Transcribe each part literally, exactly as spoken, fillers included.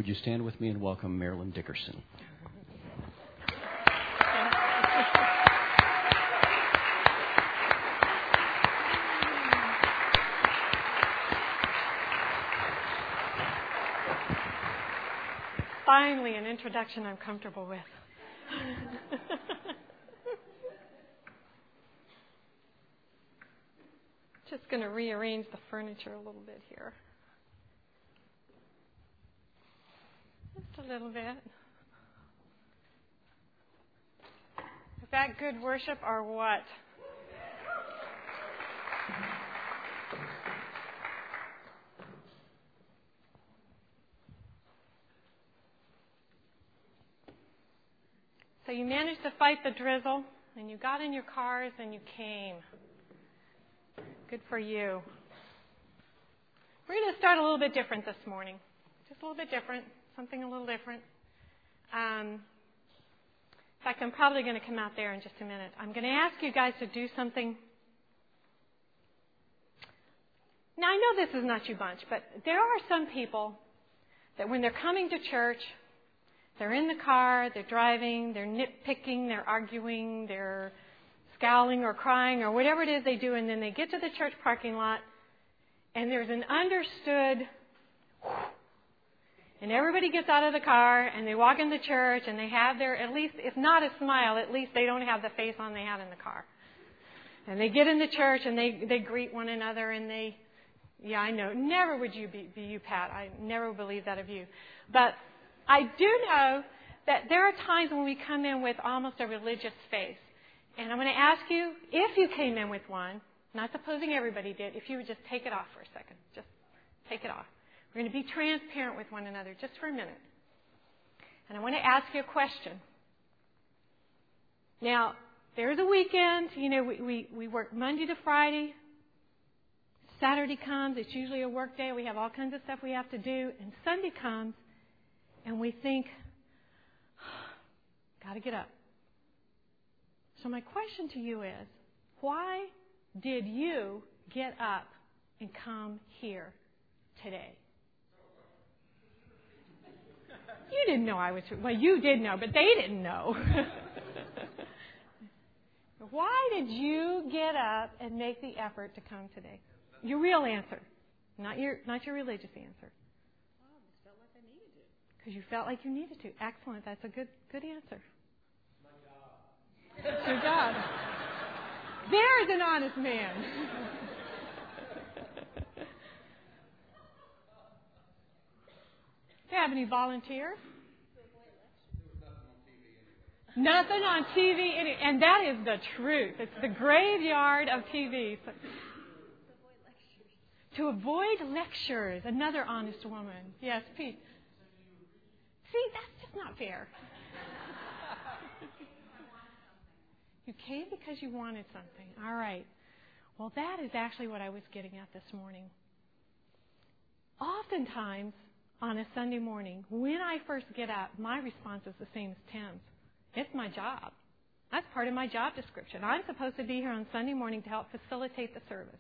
Would you stand with me and welcome Marilyn Dickerson? Finally, an introduction I'm comfortable with. Just going to rearrange the furniture a little bit here. Just a little bit. Is that good worship or what? So you managed to fight the drizzle, and you got in your cars, and you came. Good for you. We're going to start a little bit different this morning. Just a little bit different, something a little different. Um, in fact, I'm probably going to come out there in just a minute. I'm going to ask you guys to do something. Now, I know this is not you bunch, but there are some people that when they're coming to church, they're in the car, they're driving, they're nitpicking, they're arguing, they're scowling or crying or whatever it is they do, and then they get to the church parking lot, and there's an understood, and everybody gets out of the car, and they walk in the church, and they have their, at least, if not a smile, at least they don't have the face on they had in the car. And they get in the church, and they, they greet one another, and they, yeah, I know, never would you be, be you, Pat. I never believe that of you. But I do know that there are times when we come in with almost a religious face. And I'm going to ask you, if you came in with one, not supposing everybody did, if you would just take it off for a second. Just take it off. We're going to be transparent with one another just for a minute. And I want to ask you a question. Now, there's a weekend. You know, we, we, we work Monday to Friday. Saturday comes. It's usually a work day. We have all kinds of stuff we have to do. And Sunday comes. And we think, got to get up. So my question to you is, why did you get up and come here today? You didn't know I was, well, you did know, but they didn't know. Why did you get up and make the effort to come today? Your real answer, not your, not your religious answer. Because you felt like you needed to. Excellent. That's a good good answer. My job. It's your job. There's an honest man. Do you have any volunteers? Nothing on T V. Any, and that is the truth. It's the graveyard of T V. So, to avoid lectures. Another honest woman. Yes, Pete. See, that's just not fair. You came because you wanted something. All right. Well, that is actually what I was getting at this morning. Oftentimes, on a Sunday morning, when I first get up, my response is the same as Tim's. It's my job. That's part of my job description. I'm supposed to be here on Sunday morning to help facilitate the service.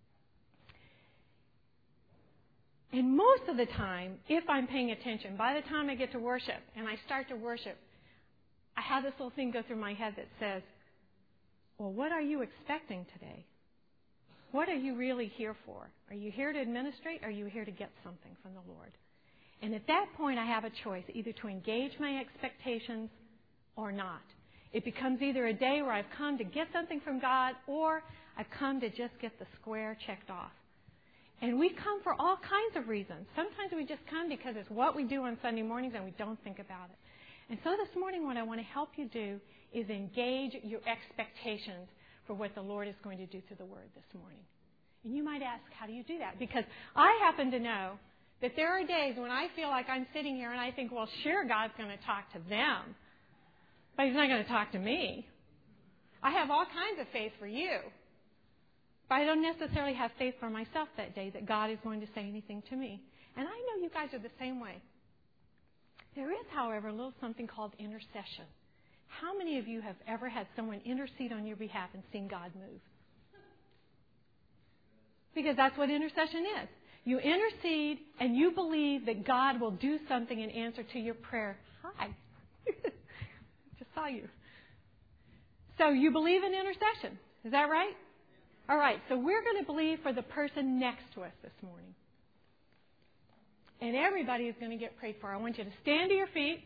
And most of the time, if I'm paying attention, by the time I get to worship and I start to worship, I have this little thing go through my head that says, well, what are you expecting today? What are you really here for? Are you here to administrate or are you here to get something from the Lord? And at that point, I have a choice, either to engage my expectations or not. It becomes either a day where I've come to get something from God or I've come to just get the square checked off. And we come for all kinds of reasons. Sometimes we just come because it's what we do on Sunday mornings and we don't think about it. And so this morning what I want to help you do is engage your expectations for what the Lord is going to do through the Word this morning. And you might ask, how do you do that? Because I happen to know that there are days when I feel like I'm sitting here and I think, well, sure, God's going to talk to them, but He's not going to talk to me. I have all kinds of faith for you. But I don't necessarily have faith for myself that day that God is going to say anything to me. And I know you guys are the same way. There is, however, a little something called intercession. How many of you have ever had someone intercede on your behalf and seen God move? Because that's what intercession is. You intercede, and you believe that God will do something in answer to your prayer. Hi. Just saw you. So you believe in intercession. Is that right? All right. So we're going to believe for the person next to us this morning. And everybody is going to get prayed for. I want you to stand to your feet.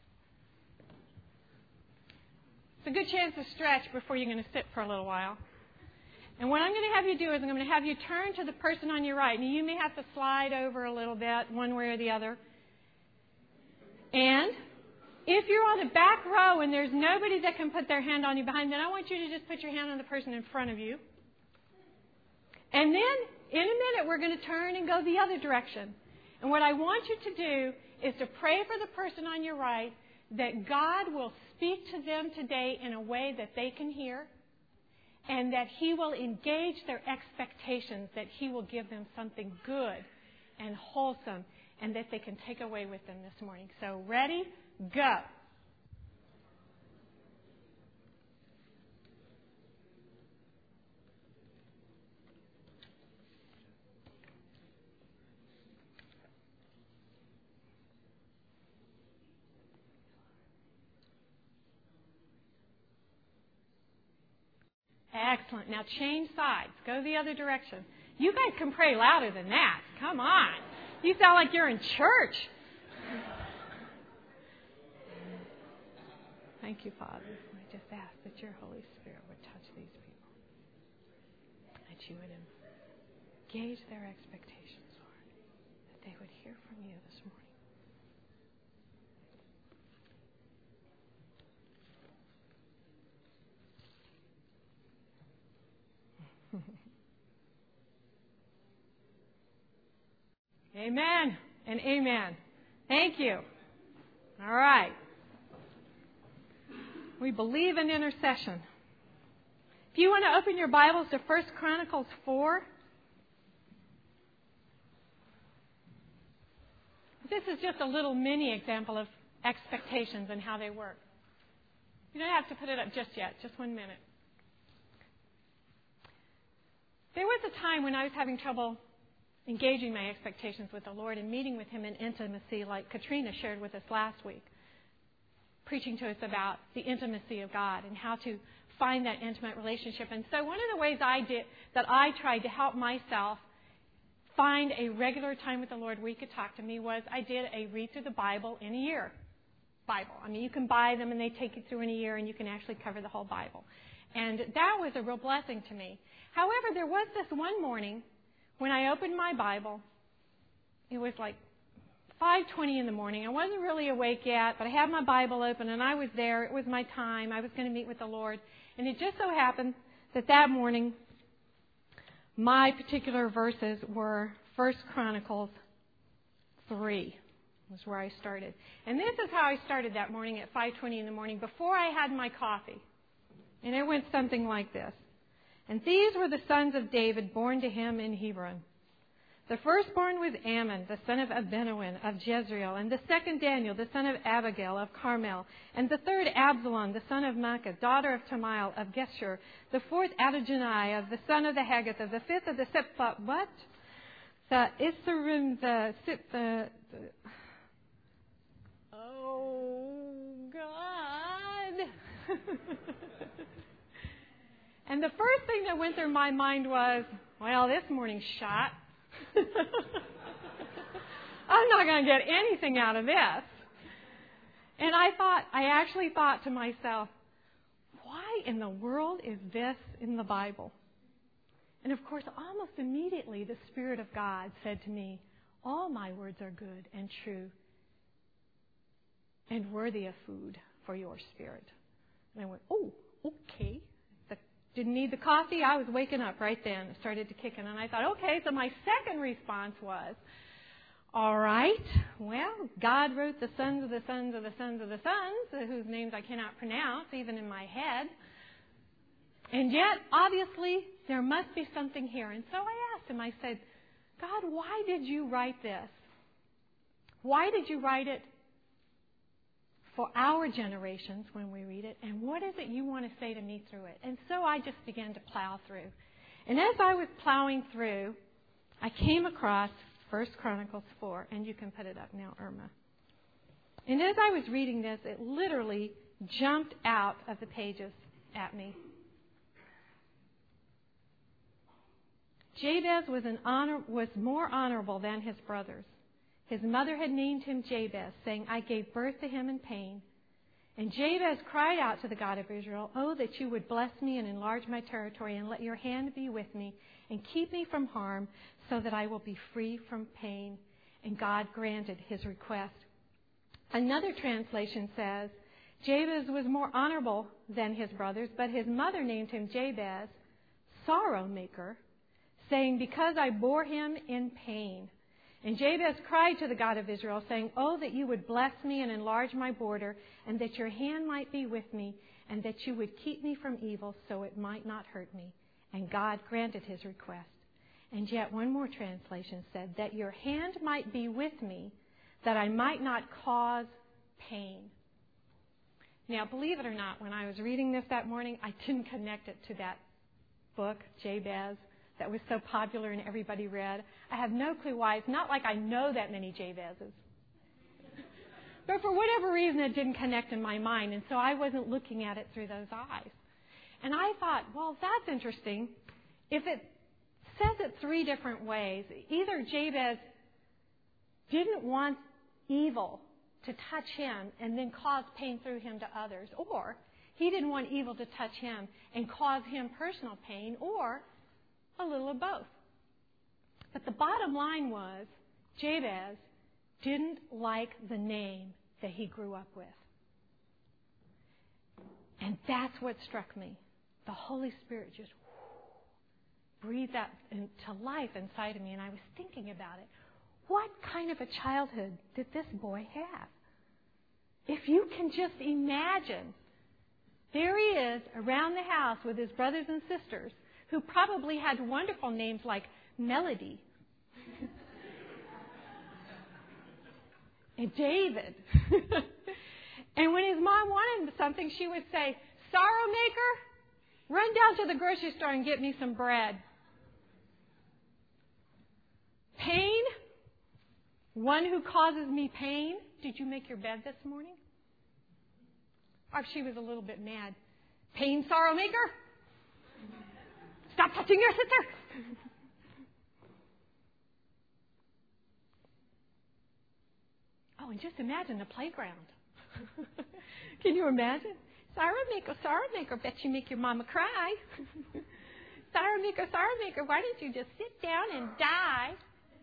It's a good chance to stretch before you're going to sit for a little while. And what I'm going to have you do is I'm going to have you turn to the person on your right. Now, you may have to slide over a little bit, one way or the other. And if you're on the back row and there's nobody that can put their hand on you behind, then I want you to just put your hand on the person in front of you. And then, in a minute, we're going to turn and go the other direction. And what I want you to do is to pray for the person on your right that God will speak to them today in a way that they can hear, and that He will engage their expectations, that He will give them something good and wholesome, and that they can take away with them this morning. So, ready? Go. Excellent. Now change sides. Go the other direction. You guys can pray louder than that. Come on. You sound like you're in church. Thank you, Father. I just ask that your Holy Spirit would touch these people. That you would engage their expectations, Lord. That they would hear from you this morning. Amen and amen. Thank you. All right. We believe in intercession. If you want to open your Bibles to First Chronicles four, this is just a little mini example of expectations and how they work. You don't have to put it up just yet. Just one minute. There was a time when I was having trouble engaging my expectations with the Lord and meeting with Him in intimacy, like Katrina shared with us last week, preaching to us about the intimacy of God and how to find that intimate relationship. And so one of the ways I did that I tried to help myself find a regular time with the Lord where He could talk to me was I did a read through the Bible in a year. Bible. I mean, you can buy them and they take you through in a year and you can actually cover the whole Bible. And that was a real blessing to me. However, there was this one morning when I opened my Bible. It was like five twenty in the morning. I wasn't really awake yet, but I had my Bible open and I was there. It was my time. I was going to meet with the Lord. And it just so happened that that morning, my particular verses were First Chronicles three. Was where I started. And this is how I started that morning at five twenty in the morning before I had my coffee. And it went something like this. And these were the sons of David born to him in Hebron. The firstborn was Ammon, the son of Abinoam of Jezreel, and the second Daniel, the son of Abigail of Carmel, and the third Absalom, the son of Maacah, daughter of Tamiel of Geshur, the fourth Adonijah, of the son of the Haggith, of the fifth of the Sephat, what? The Issachar, the, the, the Oh, God. And the first thing that went through my mind was, well, this morning's shot. I'm not going to get anything out of this. And I thought, I actually thought to myself, why in the world is this in the Bible? And of course, almost immediately, the Spirit of God said to me, all my words are good and true and worthy of food for your spirit. And I went, oh, okay. The, didn't need the coffee. I was waking up right then. It started to kick in. And I thought, okay. So my second response was, all right, well, God wrote the sons of the sons of the sons of the sons, whose names I cannot pronounce, even in my head. And yet, obviously, there must be something here. And so I asked him, I said, God, why did you write this? Why did you write it for our generations when we read it, and what is it you want to say to me through it? And so I just began to plow through. And as I was plowing through, I came across First Chronicles four, and you can put it up now, Irma. And as I was reading this, it literally jumped out of the pages at me. Jabez was, an honor, was more honorable than his brothers. His mother had named him Jabez, saying, I gave birth to him in pain. And Jabez cried out to the God of Israel, Oh, that you would bless me and enlarge my territory, and let your hand be with me, and keep me from harm, so that I will be free from pain. And God granted his request. Another translation says, Jabez was more honorable than his brothers, but his mother named him Jabez, sorrow maker, saying, Because I bore him in pain. And Jabez cried to the God of Israel, saying, Oh, that you would bless me and enlarge my border, and that your hand might be with me, and that you would keep me from evil, so it might not hurt me. And God granted his request. And yet one more translation said, That your hand might be with me, that I might not cause pain. Now, believe it or not, when I was reading this that morning, I didn't connect it to that book, Jabez, that was so popular and everybody read. I have no clue why. It's not like I know that many Jabezes. But for whatever reason, it didn't connect in my mind, and so I wasn't looking at it through those eyes. And I thought, well, that's interesting. If it says it three different ways, either Jabez didn't want evil to touch him and then cause pain through him to others, or he didn't want evil to touch him and cause him personal pain, or a little of both. But the bottom line was, Jabez didn't like the name that he grew up with. And that's what struck me. The Holy Spirit just breathed that into life inside of me, and I was thinking about it. What kind of a childhood did this boy have? If you can just imagine, there he is around the house with his brothers and sisters, who probably had wonderful names like Melody and David. And when his mom wanted something, she would say, Sorrow maker, run down to the grocery store and get me some bread. Pain, one who causes me pain. Did you make your bed this morning? Or she was a little bit mad. Pain, sorrow maker. Stop touching your sister. Oh, and just imagine the playground. Can you imagine? Sorrow maker, sorrow maker, bet you make your mama cry. Sorrow maker, sorrow maker, why don't you just sit down and die?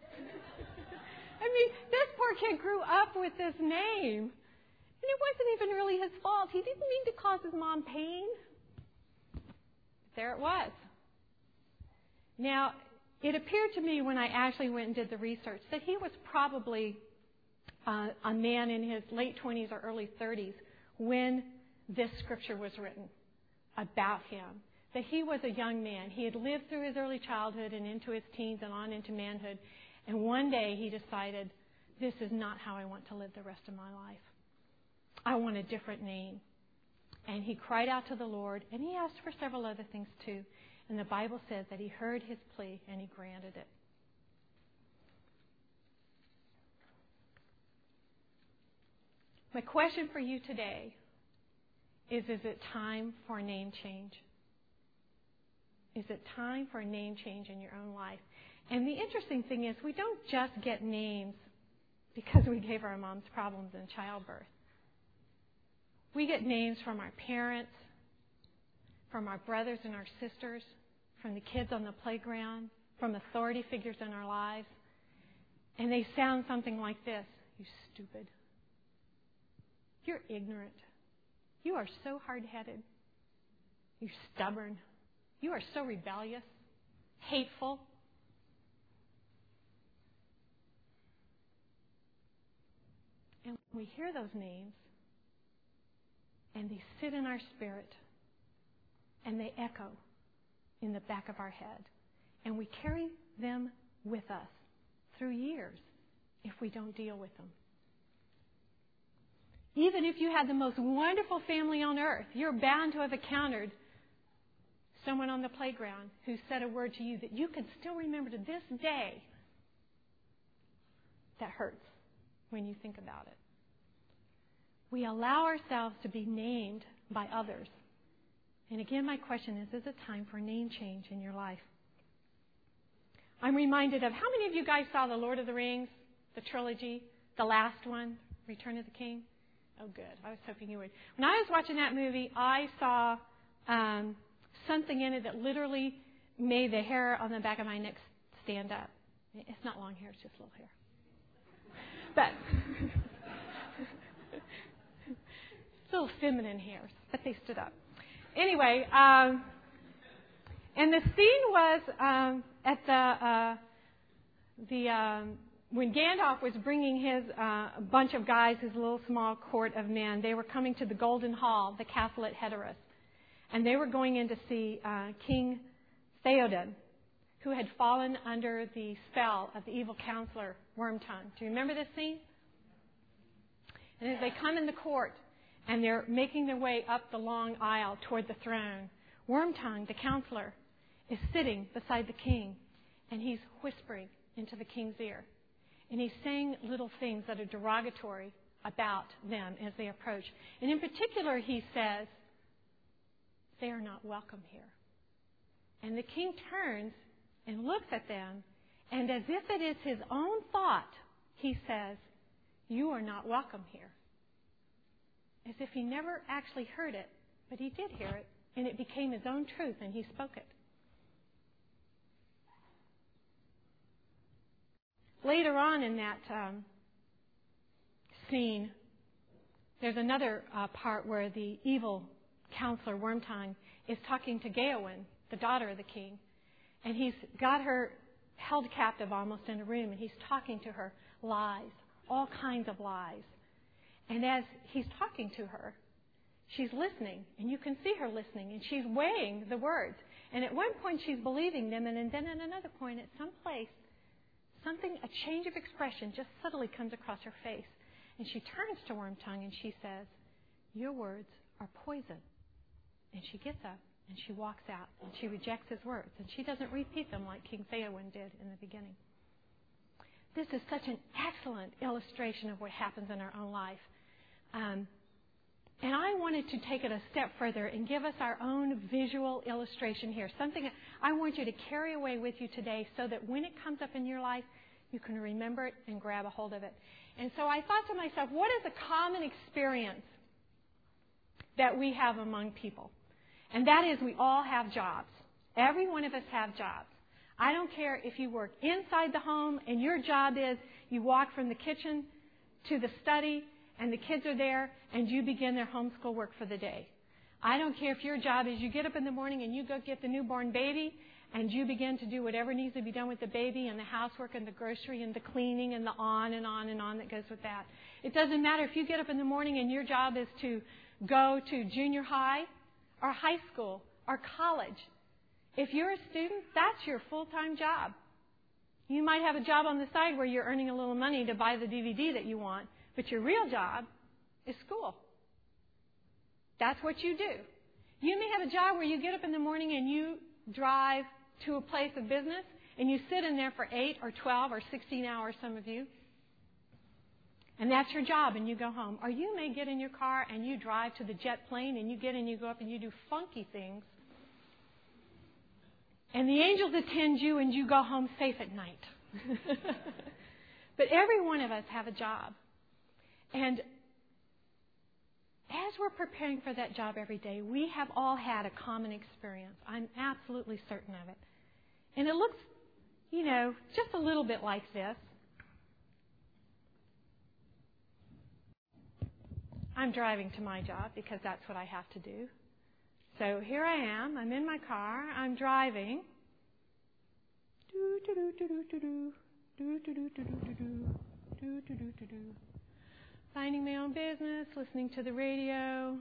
I mean, this poor kid grew up with this name. And it wasn't even really his fault. He didn't mean to cause his mom pain. There it was. Now, it appeared to me when I actually went and did the research that he was probably uh, a man in his late twenties or early thirties when this scripture was written about him. That he was a young man. He had lived through his early childhood and into his teens and on into manhood. And one day he decided, this is not how I want to live the rest of my life. I want a different name. And he cried out to the Lord, and he asked for several other things too. And the Bible says that he heard his plea and he granted it. My question for you today is, is it time for a name change? Is it time for a name change in your own life? And the interesting thing is, we don't just get names because we gave our moms problems in childbirth. We get names from our parents, from our brothers and our sisters, from the kids on the playground, from authority figures in our lives. And they sound something like this: you stupid. You're ignorant. You are so hard-headed. You're stubborn. You are so rebellious, hateful. And we hear those names, and they sit in our spirit, and they echo in the back of our head. And we carry them with us through years if we don't deal with them. Even if you had the most wonderful family on earth, you're bound to have encountered someone on the playground who said a word to you that you can still remember to this day. that hurts when you think about it. We allow ourselves to be named by others. And again, my question is, is it time for a name change in your life? I'm reminded of, how many of you guys saw The Lord of the Rings, the trilogy, the last one, Return of the King? Oh, good. I was hoping you would. When I was watching that movie, I saw um, something in it that literally made the hair on the back of my neck stand up. It's not long hair, it's just little hair. But little feminine hairs, but they stood up. Anyway, um, and the scene was um, at the uh, the um, when Gandalf was bringing his uh, bunch of guys, his little small court of men. They were coming to the Golden Hall, the castle at Hedorus, and they were going in to see uh, King Theoden, who had fallen under the spell of the evil counselor Wormtongue. Do you remember this scene? And as they come in the court and they're making their way up the long aisle toward the throne, Wormtongue, the counselor, is sitting beside the king, and he's whispering into the king's ear. And he's saying little things that are derogatory about them as they approach. And in particular, he says, "They are not welcome here." And the king turns and looks at them, and as if it is his own thought, he says, "You are not welcome here." As if he never actually heard it, but he did hear it, and it became his own truth, and he spoke it. Later on in that um, scene, there's another uh, part where the evil counselor Wormtongue is talking to Gawain, the daughter of the king, and he's got her held captive almost in a room, and he's talking to her lies, all kinds of lies. And as he's talking to her, she's listening, and you can see her listening, and she's weighing the words. And at one point she's believing them, and then at another point, at some place, something, a change of expression just subtly comes across her face. And she turns to Wormtongue and she says, "Your words are poison." And she gets up and she walks out and she rejects his words. And she doesn't repeat them like King Theoden did in the beginning. This is such an excellent illustration of what happens in our own life. Um, and I wanted to take it a step further and give us our own visual illustration here. Something I want you to carry away with you today so that when it comes up in your life, you can remember it and grab a hold of it. And so I thought to myself, what is a common experience that we have among people? And that is, we all have jobs. Every one of us have jobs. I don't care if you work inside the home and your job is you walk from the kitchen to the study and the kids are there and you begin their homeschool work for the day. I don't care if your job is you get up in the morning and you go get the newborn baby and you begin to do whatever needs to be done with the baby and the housework and the grocery and the cleaning and the on and on and on that goes with that. It doesn't matter if you get up in the morning and your job is to go to junior high or high school or college. If you're a student, that's your full-time job. You might have a job on the side where you're earning a little money to buy the D V D that you want, but your real job is school. That's what you do. You may have a job where you get up in the morning and you drive to a place of business and you sit in there for eight or twelve or sixteen hours, some of you. And that's your job, and you go home. Or you may get in your car and you drive to the jet plane and you get in, you go up and you do funky things. And the angels attend you and you go home safe at night. But every one of us have a job. And as we're preparing for that job every day, we have all had a common experience. I'm absolutely certain of it. And it looks, you know, just a little bit like this. I'm driving to my job because that's what I have to do. So here I am. I'm in my car. I'm driving. Do do do do do do do do do do do do do do do. Finding my own business, listening to the radio.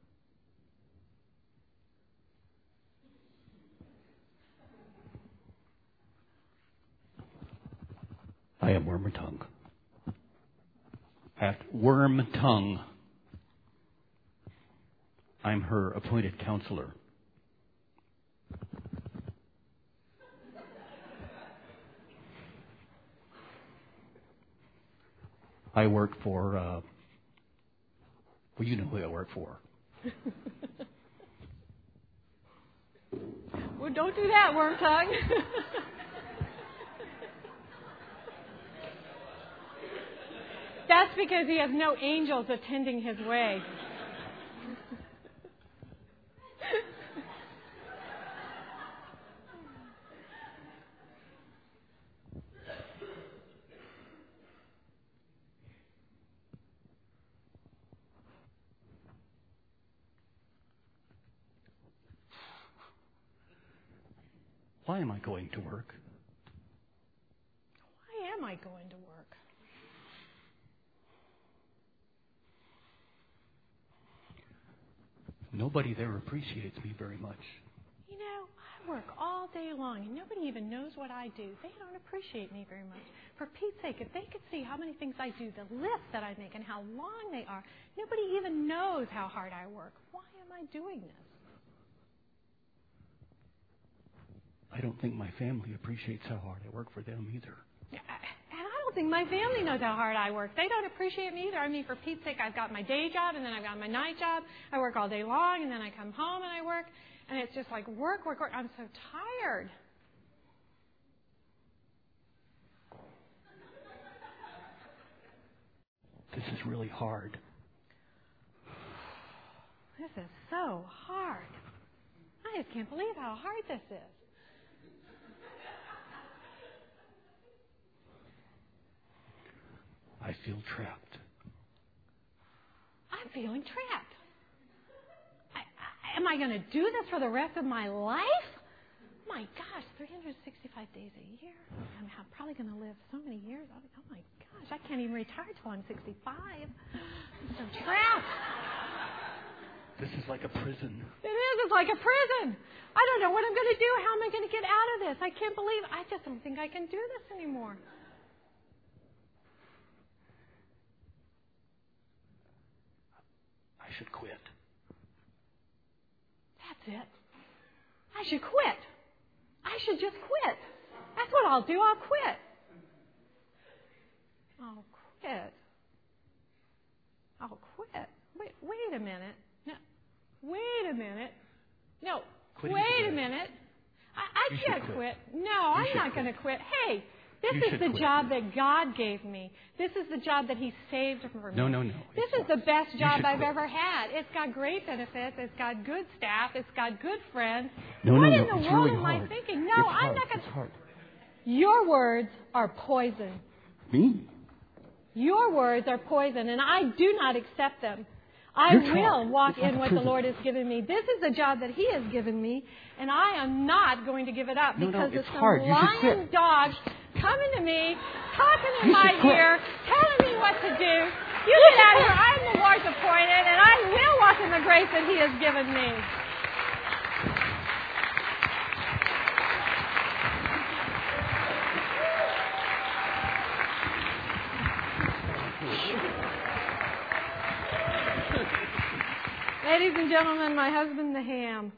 I am Wormtongue. At Wormtongue. I'm her appointed counselor. I work for, uh, well, you know who I work for. Well, don't do that, Worm Tongue. That's because he has no angels attending his way. Why am I going to work? Why am I going to work? Nobody there appreciates me very much. You know, I work all day long and nobody even knows what I do. They don't appreciate me very much. For Pete's sake, if they could see how many things I do, the lists that I make and how long they are, nobody even knows how hard I work. Why am I doing this? I don't think my family appreciates how hard I work for them either. And I don't think my family knows how hard I work. They don't appreciate me either. I mean, for Pete's sake, I've got my day job and then I've got my night job. I work all day long and then I come home and I work. And it's just like work, work, work. I'm so tired. This is really hard. This is so hard. I just can't believe how hard this is. I feel trapped. I'm feeling trapped. I, I, am I going to do this for the rest of my life? My gosh, three hundred sixty-five days a year. I'm probably going to live so many years. Oh, oh my gosh, I can't even retire till I'm sixty-five. I'm so trapped. This is like a prison. It is. It's like a prison. I don't know what I'm going to do. How am I going to get out of this? I can't believe. I just don't think I can do this anymore. I should quit. That's it. I should quit. I should just quit. That's what I'll do. I'll quit. I'll quit. I'll quit. Wait, wait a minute. No, wait a minute. No, Quit wait a minute. I, I can't quit. quit. No, I'm not going to quit. Hey, this You is should the quit. job that God gave me. This is the job that He saved for me. No, no, no. This It's is the best You job should I've quit. ever had. It's got great benefits. It's got good staff. It's got good friends. No, what no, no. in the It's world really am hard. I thinking? No, It's I'm hard. not going It's hard. Your words are poison. Me? Your words are poison, and I do not accept them. I You're will trapped. walk It's like in a what the prison. Lord has given me. This is the job that He has given me, and I am not going to give it up No, no, because it's of some hard. You should lying quit. dogs coming to me, talking in You my should quit. ear, telling me what to do. You get out of here. I'm the Lord's appointed, and I will walk in the grace that He has given me. Ladies and gentlemen, my husband, the ham.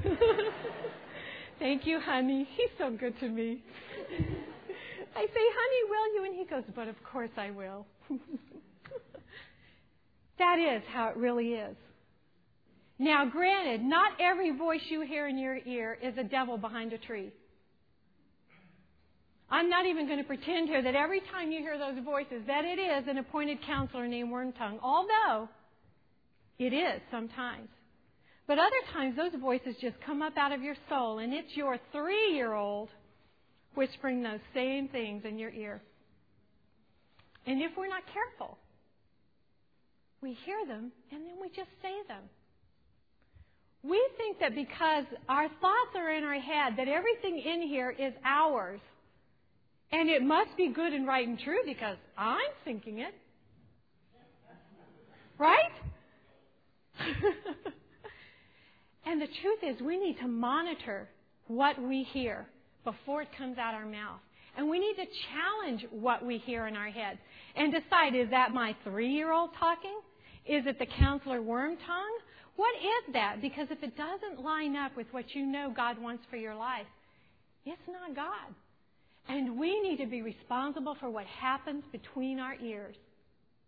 Thank you, honey. He's so good to me. I say, honey, will you? And he goes, but of course I will. That is how it really is. Now, granted, not every voice you hear in your ear is a devil behind a tree. I'm not even going to pretend here that every time you hear those voices that it is an appointed counselor named Wormtongue, although it is sometimes. But other times those voices just come up out of your soul, and it's your three-year-old whispering those same things in your ear. And if we're not careful, we hear them and then we just say them. We think that because our thoughts are in our head, that everything in here is ours. And it must be good and right and true because I'm thinking it. Right? And the truth is we need to monitor what we hear before it comes out our mouth. And we need to challenge what we hear in our head and decide, is that my three-year-old talking? Is it the counselor Wormtongue? What is that? Because if it doesn't line up with what you know God wants for your life, it's not God. And we need to be responsible for what happens between our ears.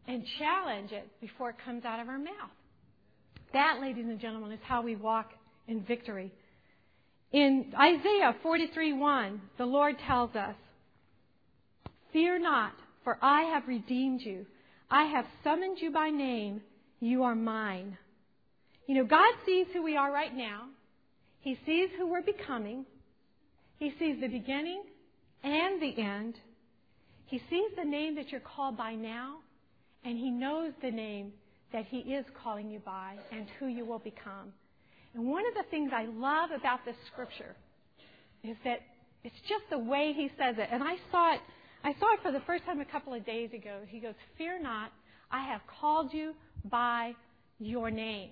and challenge it before it comes out of our mouth. That, ladies and gentlemen, is how we walk in victory. In Isaiah forty-three one, the Lord tells us, "Fear not, for I have redeemed you. I have summoned you by name. You are mine." You know, God sees who we are right now. He sees who we're becoming. He sees the beginning and the end. He sees the name that you're called by now, and He knows the name that He is calling you by and who you will become. And one of the things I love about this scripture is that it's just the way He says it. And I saw it, I saw it for the first time a couple of days ago. He goes, "Fear not, I have called you by your name.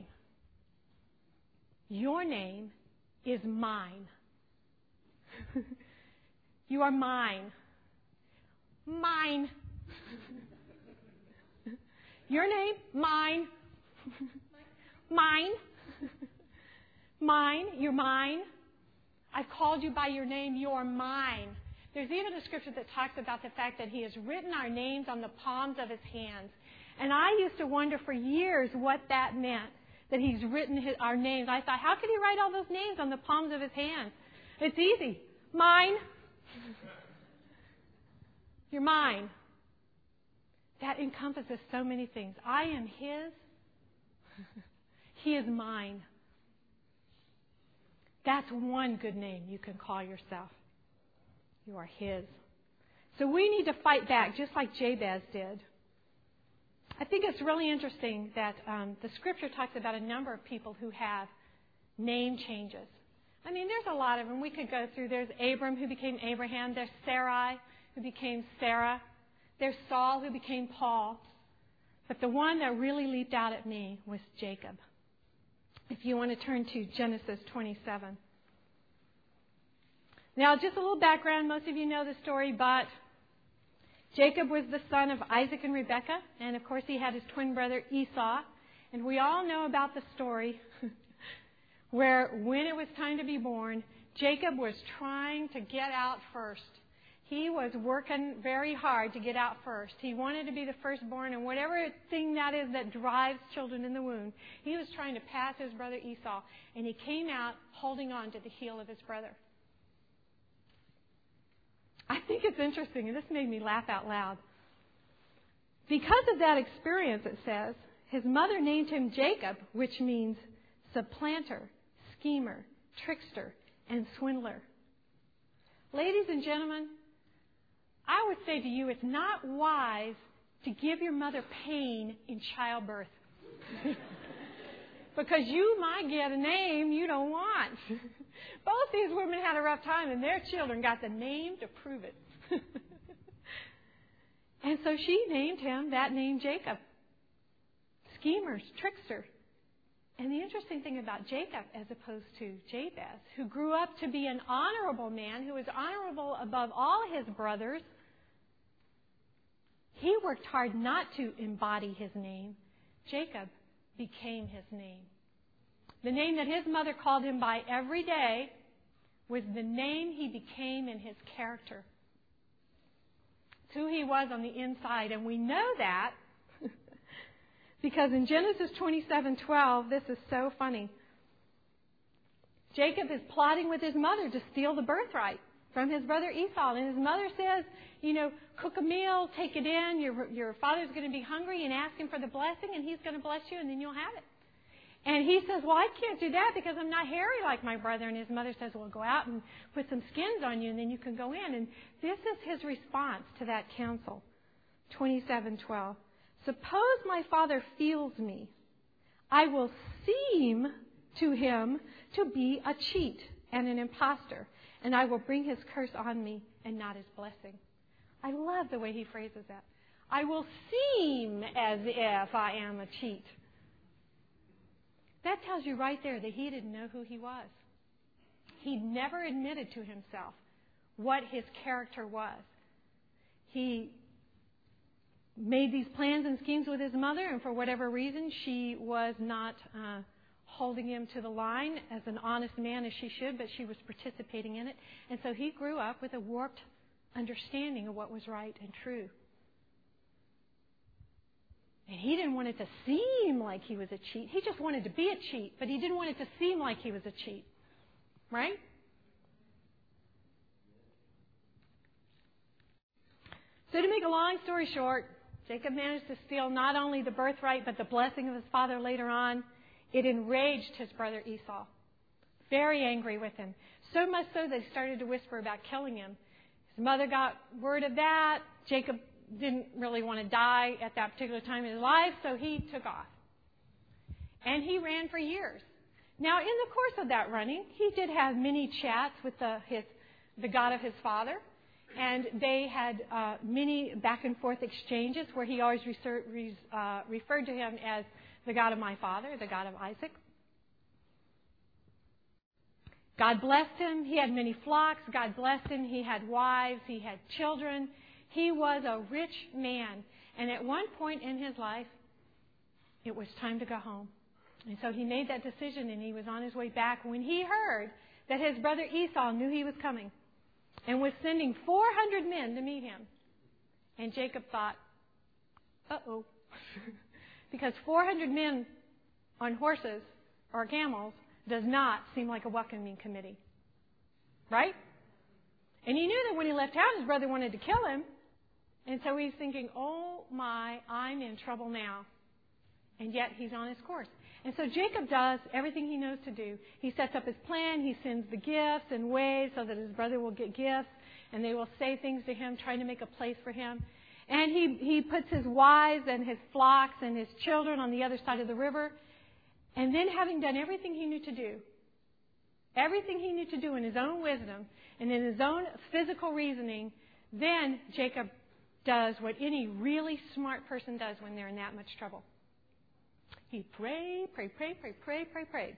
Your name is mine." You are mine. Mine. Your name, mine. Mine. Mine. You're mine. I've called you by your name. You're mine. There's even a scripture that talks about the fact that He has written our names on the palms of His hands. And I used to wonder for years what that meant, that He's written his, our names. I thought, how could He write all those names on the palms of His hands? It's easy. Mine. You're mine. That encompasses so many things. I am His. He is mine. That's one good name you can call yourself. You are His. So we need to fight back just like Jabez did. I think it's really interesting that um, the Scripture talks about a number of people who have name changes. I mean, there's a lot of them we could go through. There's Abram who became Abraham. There's Sarai who became Sarah. There's Saul who became Paul. But the one that really leaped out at me was Jacob. If you want to turn to Genesis twenty-seven. Now, just a little background. Most of you know the story, but Jacob was the son of Isaac and Rebekah. And, of course, he had his twin brother Esau. And we all know about the story where when it was time to be born, Jacob was trying to get out first. He was working very hard to get out first. He wanted to be the firstborn, and whatever thing that is that drives children in the womb, he was trying to pass his brother Esau, and he came out holding on to the heel of his brother. I think it's interesting, and this made me laugh out loud. Because of that experience, it says, his mother named him Jacob, which means supplanter, schemer, trickster, and swindler. Ladies and gentlemen, I would say to you, it's not wise to give your mother pain in childbirth. Because you might get a name you don't want. Both these women had a rough time, and their children got the name to prove it. And so she named him that name, Jacob. Schemers, trickster. And the interesting thing about Jacob, as opposed to Jabez, who grew up to be an honorable man, who was honorable above all his brothers, he worked hard not to embody his name. Jacob became his name. The name that his mother called him by every day was the name he became in his character. It's who he was on the inside, and we know that because in Genesis twenty-seven twelve, this is so funny. Jacob is plotting with his mother to steal the birthright from his brother Esau. And his mother says, you know, cook a meal, take it in. Your, your father's going to be hungry, and ask him for the blessing, and he's going to bless you, and then you'll have it. And he says, well, I can't do that because I'm not hairy like my brother. And his mother says, well, go out and put some skins on you, and then you can go in. And this is his response to that counsel. twenty-seven twelve. Suppose my father feels me. I will seem to him to be a cheat and an impostor, and I will bring his curse on me and not his blessing. I love the way he phrases that. I will seem as if I am a cheat. That tells you right there that he didn't know who he was. He never admitted to himself what his character was. He made these plans and schemes with his mother, and for whatever reason, she was not uh, holding him to the line as an honest man as she should, but she was participating in it. And so he grew up with a warped understanding of what was right and true. And he didn't want it to seem like he was a cheat. He just wanted to be a cheat, but he didn't want it to seem like he was a cheat. Right? So to make a long story short, Jacob managed to steal not only the birthright, but the blessing of his father later on. It enraged his brother Esau. Very angry with him. So much so they started to whisper about killing him. His mother got word of that. Jacob didn't really want to die at that particular time in his life, so he took off. And he ran for years. Now, in the course of that running, he did have many chats with the, his, the God of his father. And they had uh, many back and forth exchanges where he always reser- res, uh, referred to him as the God of my father, the God of Isaac. God blessed him. He had many flocks. God blessed him. He had wives. He had children. He was a rich man. And at one point in his life, it was time to go home. And so he made that decision, and he was on his way back when he heard that his brother Esau knew he was coming and was sending four hundred men to meet him. And Jacob thought, uh-oh. Because four hundred men on horses or camels does not seem like a welcoming committee. Right? And he knew that when he left town, his brother wanted to kill him. And so he's thinking, oh my, I'm in trouble now. And yet he's on his course. And so Jacob does everything he knows to do. He sets up his plan. He sends the gifts and ways so that his brother will get gifts. And they will say things to him, trying to make a place for him. And he, he puts his wives and his flocks and his children on the other side of the river. And then, having done everything he knew to do, everything he knew to do in his own wisdom and in his own physical reasoning, then Jacob does what any really smart person does when they're in that much trouble. He prayed, prayed, prayed, prayed, prayed, prayed, prayed.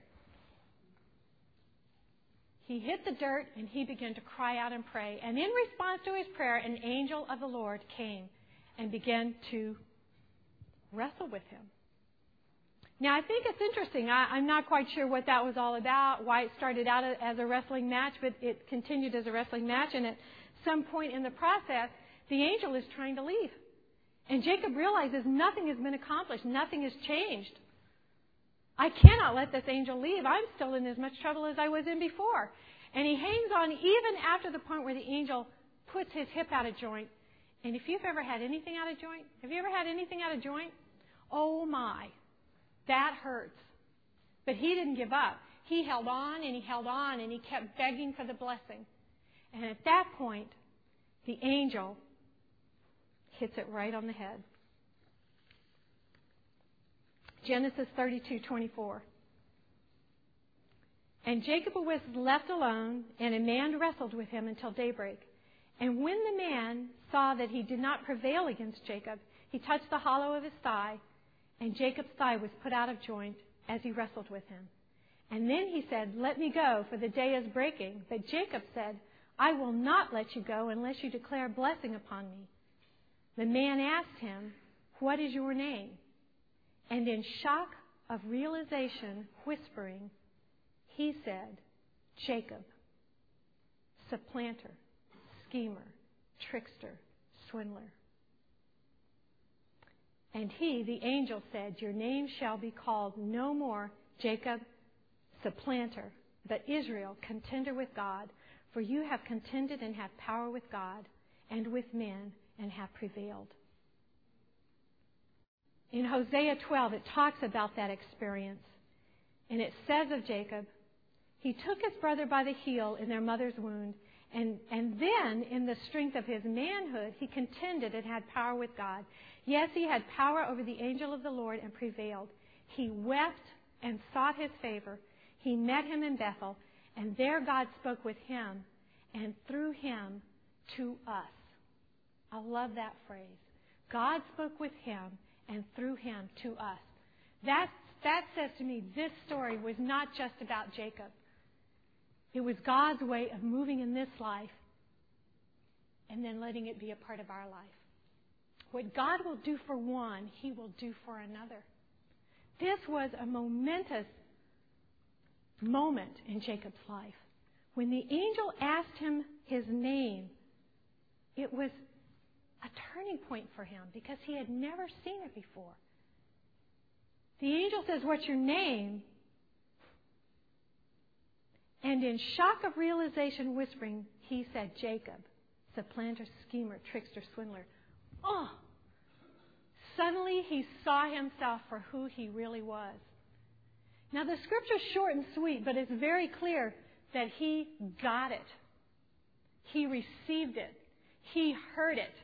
He hit the dirt and he began to cry out and pray. And in response to his prayer, an angel of the Lord came and began to wrestle with him. Now, I think it's interesting. I, I'm not quite sure what that was all about, why it started out as a wrestling match, but it continued as a wrestling match. And at some point in the process, the angel is trying to leave. And Jacob realizes nothing has been accomplished. Nothing has changed. I cannot let this angel leave. I'm still in as much trouble as I was in before. And he hangs on even after the point where the angel puts his hip out of joint. And if you've ever had anything out of joint, have you ever had anything out of joint? Oh my, that hurts. But he didn't give up. He held on and he held on and he kept begging for the blessing. And at that point, the angel hits it right on the head. Genesis thirty-two twenty-four. And Jacob was left alone, and a man wrestled with him until daybreak. And when the man saw that he did not prevail against Jacob, he touched the hollow of his thigh, and Jacob's thigh was put out of joint as he wrestled with him. And then he said, "Let me go, for the day is breaking." But Jacob said, "I will not let you go unless you declare blessing upon me." The man asked him, "What is your name?" And in shock of realization, whispering, he said, "Jacob, supplanter, schemer, trickster, swindler." And he, the angel, said, "Your name shall be called no more Jacob, supplanter, but Israel, contender with God, for you have contended and have power with God and with men and have prevailed." In Hosea twelve, it talks about that experience. And it says of Jacob, he took his brother by the heel in their mother's womb, and, and then, in the strength of his manhood, he contended and had power with God. Yes, he had power over the angel of the Lord and prevailed. He wept and sought his favor. He met him in Bethel, and there God spoke with him, and through him to us. I love that phrase. God spoke with him, and through him to us. That, that says to me, this story was not just about Jacob. It was God's way of moving in this life and then letting it be a part of our life. What God will do for one, he will do for another. This was a momentous moment in Jacob's life. When the angel asked him his name, it was a turning point for him because he had never seen it before. The angel says, "What's your name?" And in shock of realization, whispering, he said, "Jacob, supplanter, schemer, trickster, swindler." Oh! Suddenly he saw himself for who he really was. Now the scripture's short and sweet, but it's very clear that he got it. He received it. He heard it.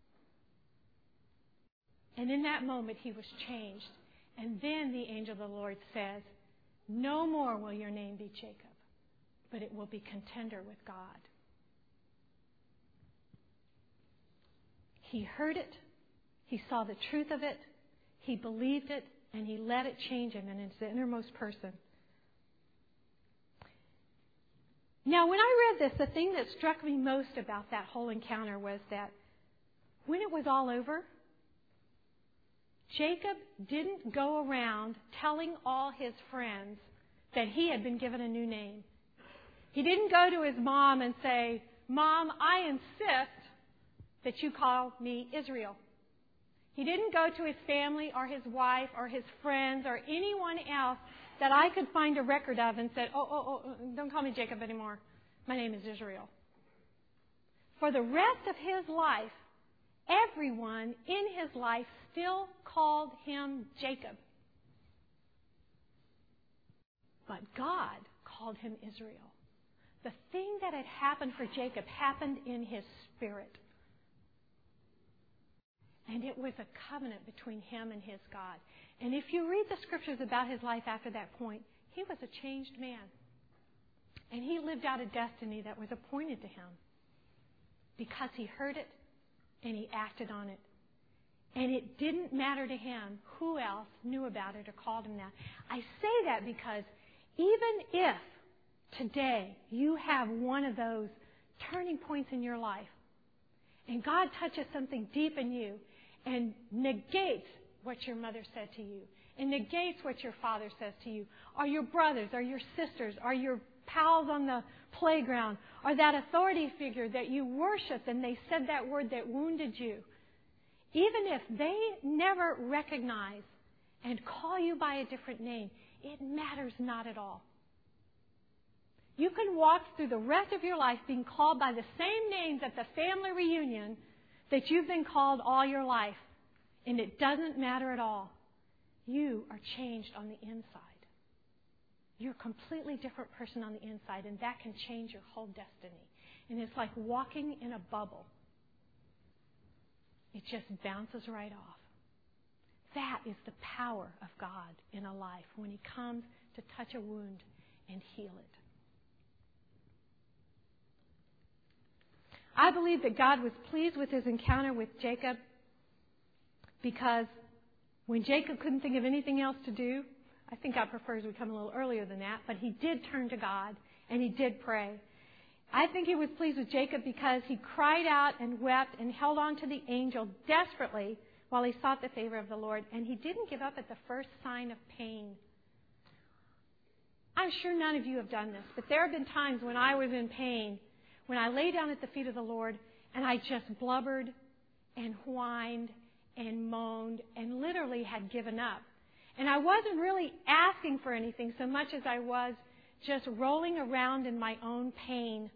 And in that moment he was changed. And then the angel of the Lord says, "No more will your name be Jacob, but it will be contender with God." He heard it. He saw the truth of it. He believed it. And he let it change him in his innermost person. Now, when I read this, the thing that struck me most about that whole encounter was that when it was all over, Jacob didn't go around telling all his friends that he had been given a new name. He didn't go to his mom and say, "Mom, I insist that you call me Israel." He didn't go to his family or his wife or his friends or anyone else that I could find a record of and said, oh, oh, oh, don't call me Jacob anymore. My name is Israel. For the rest of his life, everyone in his life still called him Jacob. But God called him Israel. The thing that had happened for Jacob happened in his spirit. And it was a covenant between him and his God. And if you read the scriptures about his life after that point, he was a changed man. And he lived out a destiny that was appointed to him because he heard it and he acted on it. And it didn't matter to him who else knew about it or called him that. I say that because even if today you have one of those turning points in your life and God touches something deep in you and negates what your mother said to you, and negates what your father says to you, or your brothers, or your sisters, or your pals on the playground, or that authority figure that you worshiped and they said that word that wounded you, even if they never recognize and call you by a different name, it matters not at all. You can walk through the rest of your life being called by the same names at the family reunion that you've been called all your life. And it doesn't matter at all. You are changed on the inside. You're a completely different person on the inside, and that can change your whole destiny. And it's like walking in a bubble. It just bounces right off. That is the power of God in a life when He comes to touch a wound and heal it. I believe that God was pleased with his encounter with Jacob because when Jacob couldn't think of anything else to do, I think God prefers we come a little earlier than that, but he did turn to God and he did pray. I think he was pleased with Jacob because he cried out and wept and held on to the angel desperately while he sought the favor of the Lord, and he didn't give up at the first sign of pain. I'm sure none of you have done this, but there have been times when I was in pain, when I lay down at the feet of the Lord and I just blubbered and whined and moaned and literally had given up. And I wasn't really asking for anything so much as I was just rolling around in my own pain.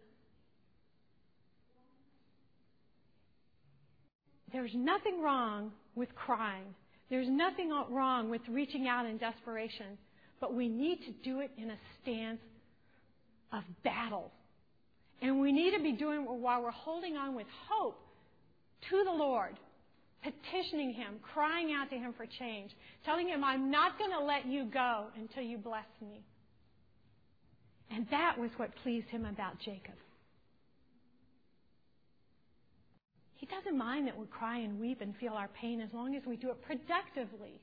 There's nothing wrong with crying. There's nothing wrong with reaching out in desperation. But we need to do it in a stance of battle. And we need to be doing it while we're holding on with hope to the Lord, petitioning Him, crying out to Him for change, telling Him, I'm not going to let you go until you bless me. And that was what pleased Him about Jacob. He doesn't mind that we cry and weep and feel our pain as long as we do it productively.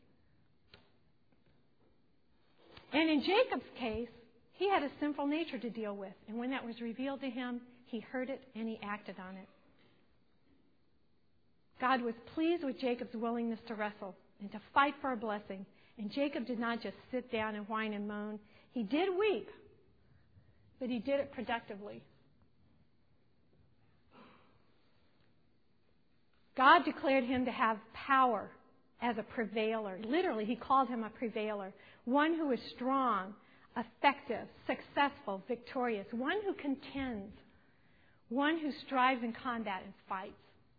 And in Jacob's case, he had a sinful nature to deal with. And when that was revealed to him, he heard it and he acted on it. God was pleased with Jacob's willingness to wrestle and to fight for a blessing. And Jacob did not just sit down and whine and moan. He did weep, but he did it productively. God declared him to have power as a prevailer. Literally, he called him a prevailer. One who is strong, effective, successful, victorious. One who contends. One who strives in combat and fights.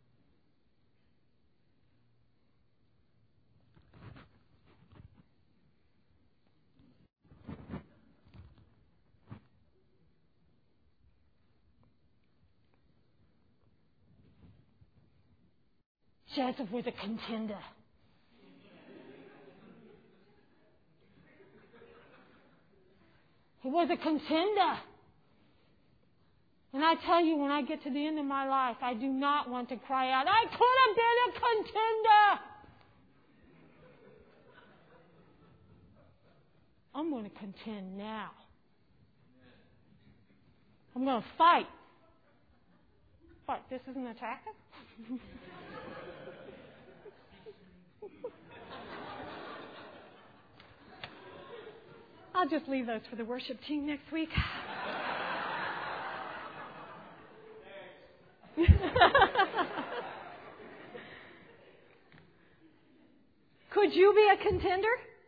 Joseph was a contender. He was a contender. And I tell you, when I get to the end of my life, I do not want to cry out, I could have been a contender. I'm going to contend now. I'm going to fight. What, this isn't attractive? I'll just leave those for the worship team next week. Could you be a contender?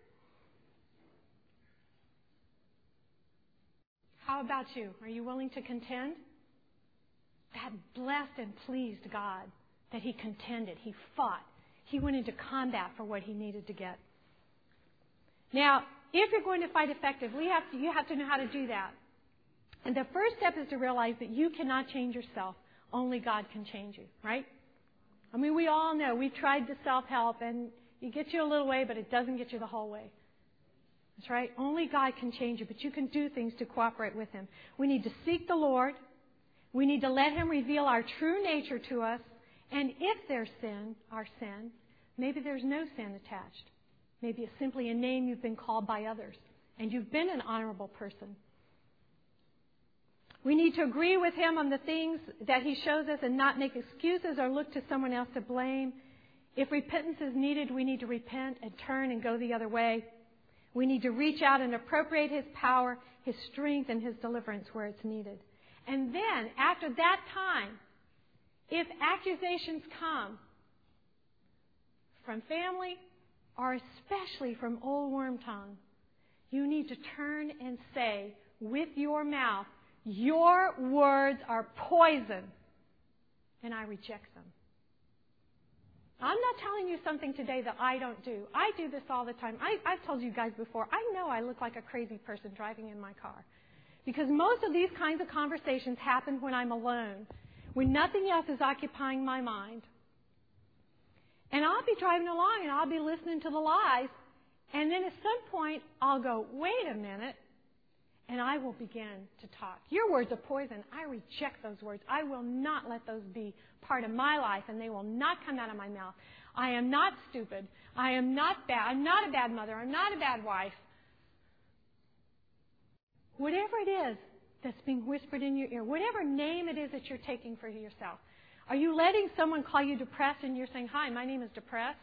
How about you? Are you willing to contend? That blessed and pleased God that he contended, he fought, he went into combat for what he needed to get. Now, if you're going to fight effectively, you have to, you have to know how to do that. And the first step is to realize that you cannot change yourself. Only God can change you, right? I mean, we all know. We've tried the self-help, and it gets you a little way, but it doesn't get you the whole way. That's right. Only God can change you, but you can do things to cooperate with him. We need to seek the Lord. We need to let him reveal our true nature to us. And if there's sin, our sin, maybe there's no sin attached. Maybe it's simply a name you've been called by others, and you've been an honorable person. We need to agree with him on the things that he shows us and not make excuses or look to someone else to blame. If repentance is needed, we need to repent and turn and go the other way. We need to reach out and appropriate his power, his strength, and his deliverance where it's needed. And then, after that time, if accusations come from family or especially from old worm tongue, you need to turn and say with your mouth, your words are poison, and I reject them. I'm not telling you something today that I don't do. I do this all the time. I, I've told you guys before, I know I look like a crazy person driving in my car. Because most of these kinds of conversations happen when I'm alone, when nothing else is occupying my mind. And I'll be driving along and I'll be listening to the lies, and then at some point I'll go, wait a minute, and I will begin to talk. Your words are poison. I reject those words. I will not let those be part of my life, and they will not come out of my mouth. I am not stupid. I am not bad. I'm not a bad mother. I'm not a bad wife. Whatever it is that's being whispered in your ear, whatever name it is that you're taking for yourself, are you letting someone call you depressed and you're saying, hi, my name is depressed?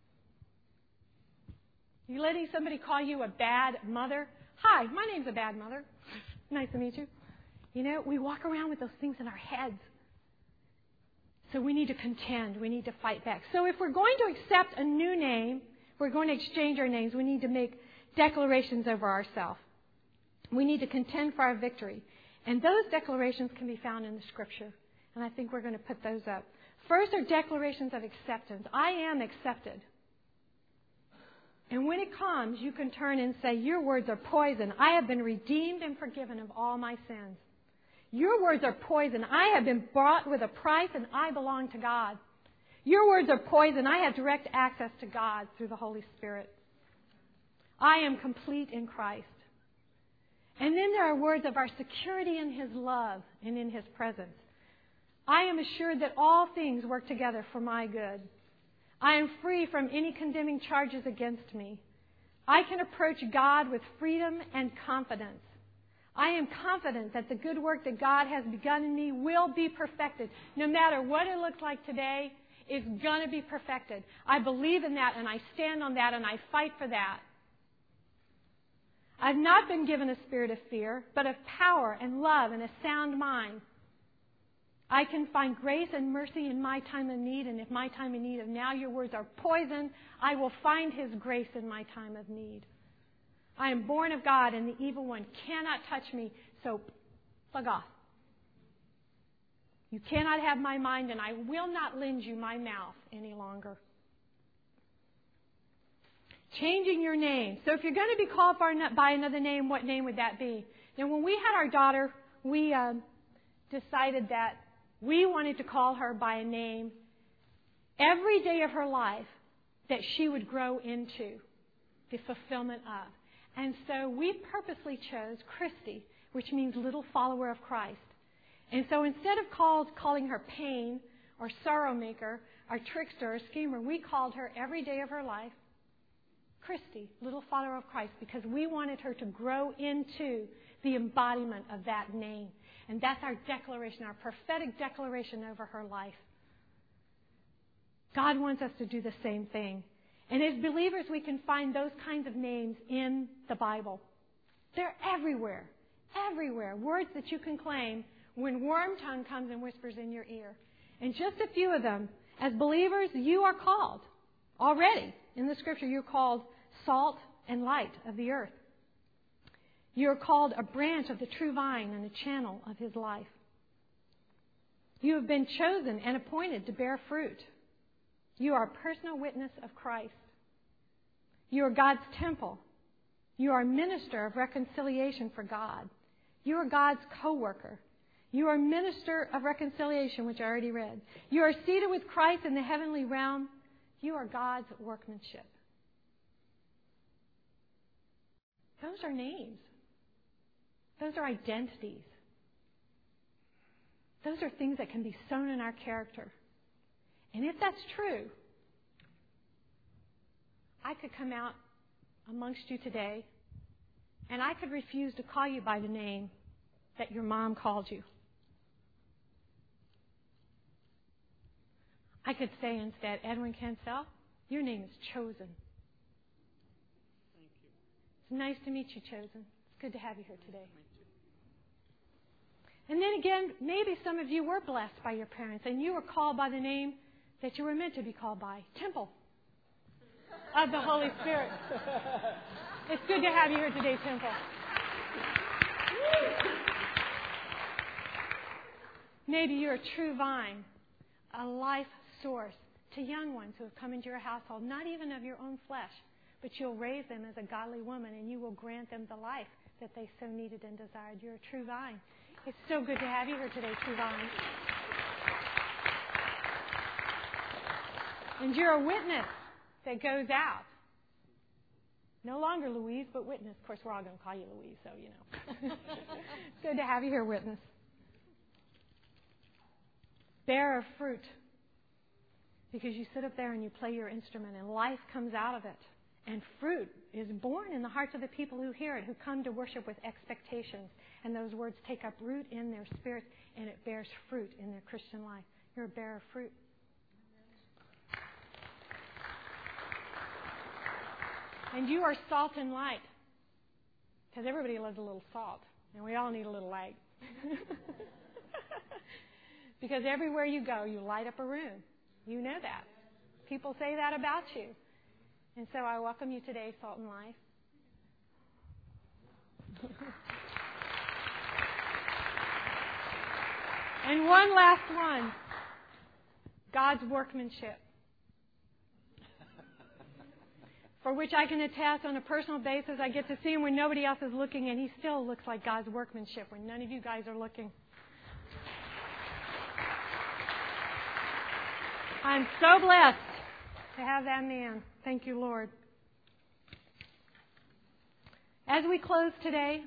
Are you letting somebody call you a bad mother? Hi, my name's a bad mother. Nice to meet you. You know, we walk around with those things in our heads. So we need to contend. We need to fight back. So if we're going to accept a new name, we're going to exchange our names, we need to make declarations over ourselves. We need to contend for our victory. And those declarations can be found in the Scripture. And I think we're going to put those up. First are declarations of acceptance. I am accepted. And when it comes, you can turn and say, your words are poison. I have been redeemed and forgiven of all my sins. Your words are poison. I have been bought with a price and I belong to God. Your words are poison. I have direct access to God through the Holy Spirit. I am complete in Christ. And then there are words of our security in his love and in his presence. I am assured that all things work together for my good. I am free from any condemning charges against me. I can approach God with freedom and confidence. I am confident that the good work that God has begun in me will be perfected. No matter what it looks like today, it's going to be perfected. I believe in that, and I stand on that, and I fight for that. I've not been given a spirit of fear, but of power and love and a sound mind. I can find grace and mercy in my time of need, and if my time of need of now your words are poison, I will find His grace in my time of need. I am born of God, and the evil one cannot touch me, so plug off. You cannot have my mind, and I will not lend you my mouth any longer. Changing your name. So if you're going to be called by another name, what name would that be? Now, when we had our daughter, we uh, decided that we wanted to call her by a name every day of her life that she would grow into the fulfillment of. And so we purposely chose Christy, which means little follower of Christ. And so instead of called, calling her Pain or Sorrow Maker or Trickster or Schemer, we called her every day of her life Christy, little follower of Christ, because we wanted her to grow into the embodiment of that name. And that's our declaration, our prophetic declaration over her life. God wants us to do the same thing. And as believers, we can find those kinds of names in the Bible. They're everywhere, everywhere. Words that you can claim when worm tongue comes and whispers in your ear. And just a few of them. As believers, you are called already. In the Scripture, you're called salt and light of the earth. You're called a branch of the true vine and a channel of His life. You have been chosen and appointed to bear fruit. You are a personal witness of Christ. You are God's temple. You are a minister of reconciliation for God. You are God's co-worker. You are a minister of reconciliation, which I already read. You are seated with Christ in the heavenly realm. You are God's workmanship. Those are names. Those are identities. Those are things that can be sown in our character. And if that's true, I could come out amongst you today and I could refuse to call you by the name that your mom called you. I could say instead, Edwin Cancel, your name is Chosen. Thank you. It's nice to meet you, Chosen. It's good to have you here today. And then again, maybe some of you were blessed by your parents and you were called by the name that you were meant to be called by, Temple of the Holy Spirit. It's good to have you here today, Temple. Maybe you're a true vine, a life source to young ones who have come into your household, not even of your own flesh, but you'll raise them as a godly woman and you will grant them the life that they so needed and desired. You're a true vine. It's so good to have you here today, true vine. And you're a witness that goes out. No longer Louise, but witness. Of course, we're all going to call you Louise, so you know. It's good to have you here, witness. Bearer of fruit. Because you sit up there and you play your instrument and life comes out of it. And fruit is born in the hearts of the people who hear it, who come to worship with expectations. And those words take up root in their spirits and it bears fruit in their Christian life. You're a bearer of fruit. And you are salt and light. Because everybody loves a little salt. And we all need a little light. Because everywhere you go, you light up a room. You know that. People say that about you. And so I welcome you today, Salt and Life. And one last one. God's workmanship. For which I can attest on a personal basis. I get to see him when nobody else is looking, and he still looks like God's workmanship when none of you guys are looking. I'm so blessed to have that man. Thank you, Lord. As we close today,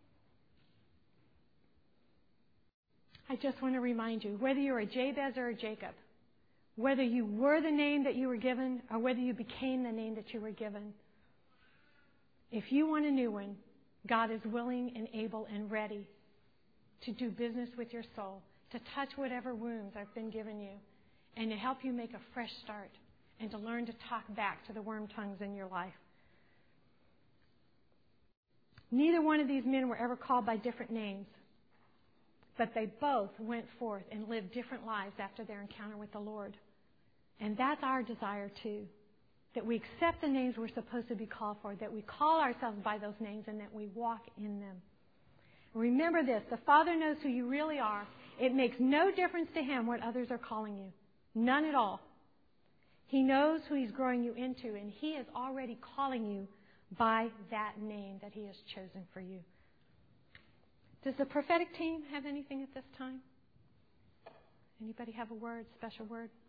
I just want to remind you, whether you're a Jabez or a Jacob, whether you were the name that you were given or whether you became the name that you were given, if you want a new one, God is willing and able and ready to do business with your soul, to touch whatever wounds have been given you, and to help you make a fresh start and to learn to talk back to the worm tongues in your life. Neither one of these men were ever called by different names. But they both went forth and lived different lives after their encounter with the Lord. And that's our desire too. That we accept the names we're supposed to be called for, that we call ourselves by those names, and that we walk in them. Remember this, the Father knows who you really are. It makes no difference to Him what others are calling you. None at all. He knows who He's growing you into, and He is already calling you by that name that He has chosen for you. Does the prophetic team have anything at this time? Anybody have a word, special word?